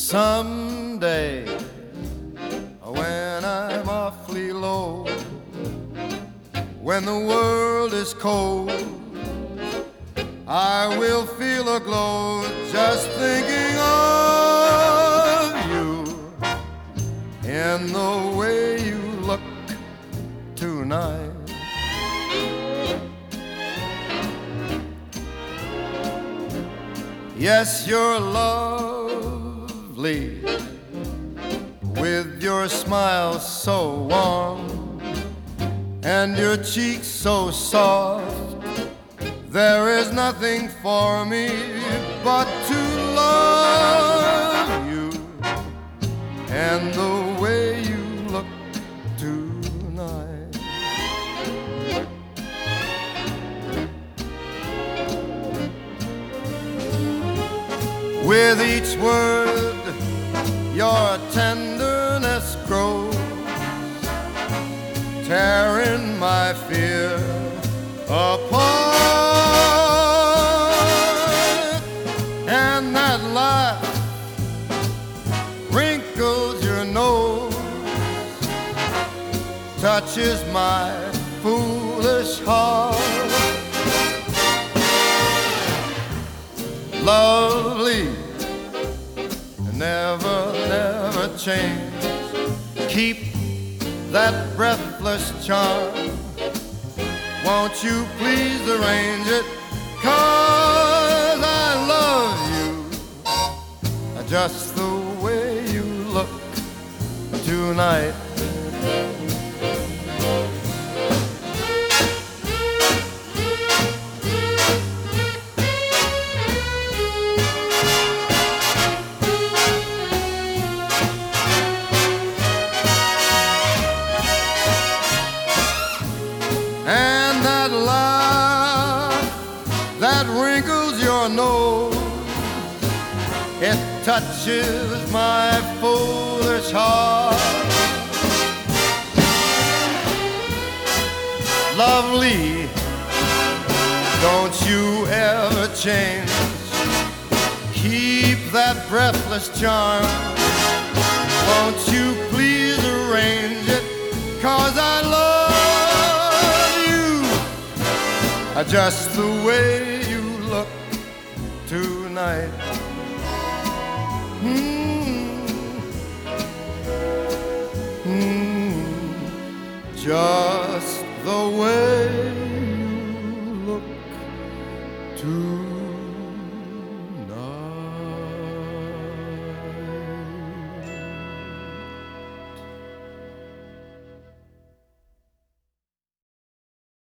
Someday, when I'm awfully low, when the world is cold, I will feel a glow just thinking of you in the way you look tonight. Yes, you're lovely, with your smile so warm and your cheeks so soft. There is nothing for me but to love you and the way you look tonight. With each word your tenderness grows, tearing my fear apart. And that laugh wrinkles your nose, touches my foolish heart. Lovely, never, never change. Keep that breathless charm. Won't you please arrange it? 'Cause I love you just the way you look tonight. And that laugh that wrinkles your nose, it touches my foolish heart. Lovely, don't you ever change. Keep that breathless charm. Won't you please arrange it? 'Cause I love just the way you look tonight. Just the way you look tonight.